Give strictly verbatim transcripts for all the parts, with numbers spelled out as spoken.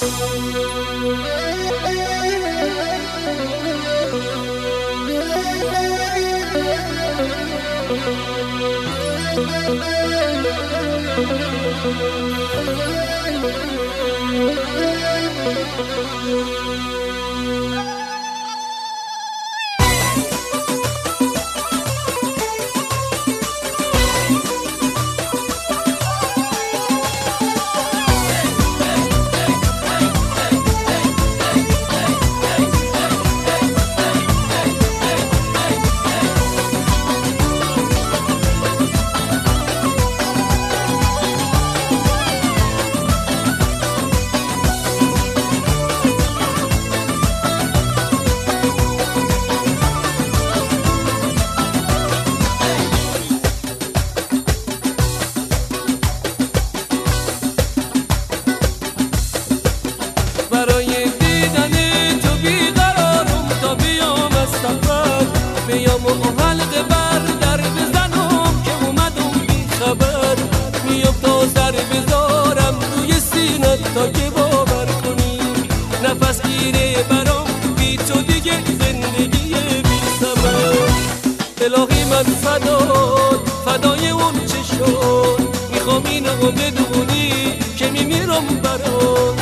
برای دیدن تو بیقرارم تا بیام از سفر، بیام و حلقه بر در بزنم که اومدم بی خبر. میام تا سر بذارم روی سینت تا که باور کنی، نفس گیره برام بی تو دیگه زندگی بی ثمر. الهی من فدات فدای اون چه شد، میخوام اینو بدونی که میمیرم برات.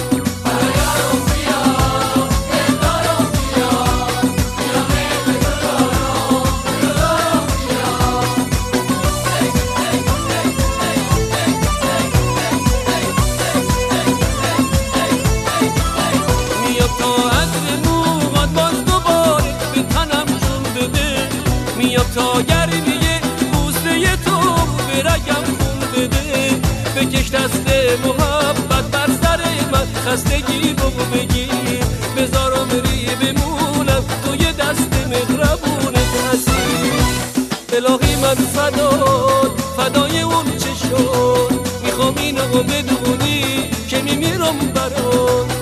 میام تا گرمیه بوسه تو به رگم خون بده، بکش دست محبت بر سر من، خستگی بگو بگیر بذارم ری بمونم توی دست مهربونت حسین. الهی من فدات فدای اون چه شد، میخوام اینو بدونی که میمیرم برات.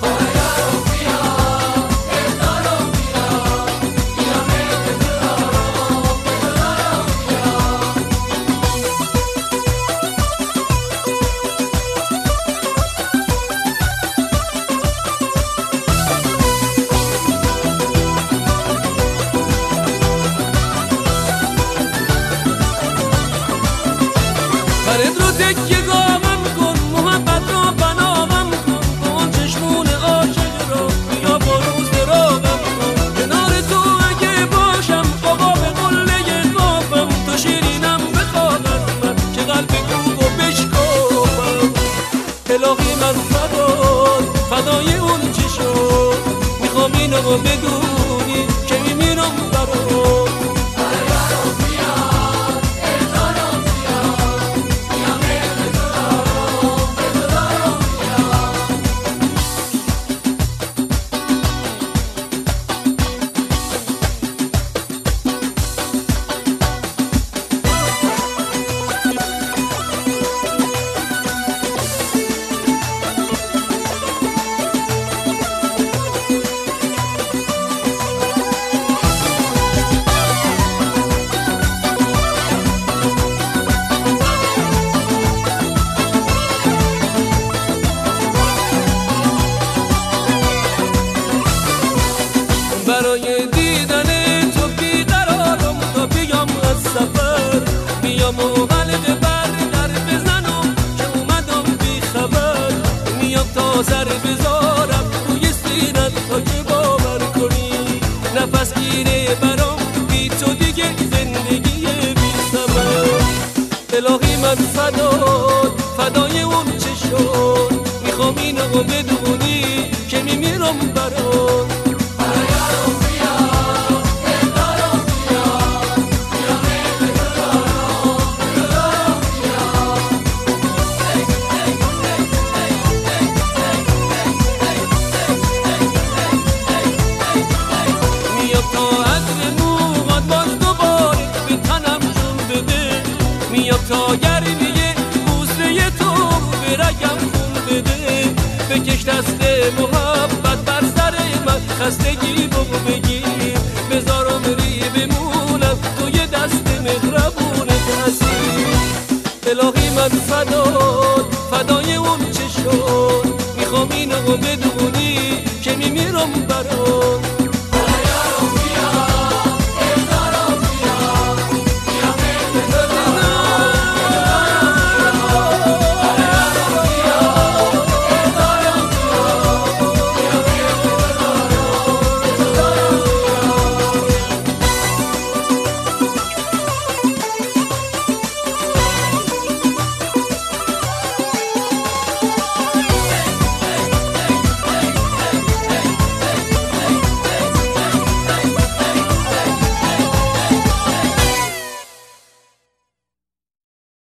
برد رو تکیه گامم کن، محبت رو بنامم کن، کن چشمون عاشق رو بیا برو سراغم کن. کنار تو اگه باشم بابا به قله قافم، تو شیرینم بخواهم من که قلب کوبو بشکافم. الهی من فدات فدای اون چی شد، میخوام اینو بدونی که میمیرم برات. برای دیدن تو بیقرارم تا بیام از سفر، بیام و حلقه بر در بزنم که اومدم بی خبر. میام تا سر بذارم روی سینت تا که باور کنی، نفس گیره برام بی تو دیگه زندگی بی ثمر. الهی من فدات فدای اون چه شد، میخوام اینو بدونی که میمیرم برات. میام تا گرمیه بوسه تو به رگم خون بده، بکش دست محبت بر سر من، خستگی بگو بگیر بذارم ری بمونم توی دست مهربونت حسین. الهی من فدات فدای اون چه شد، میخوام اینو بدونی که میمیرم برات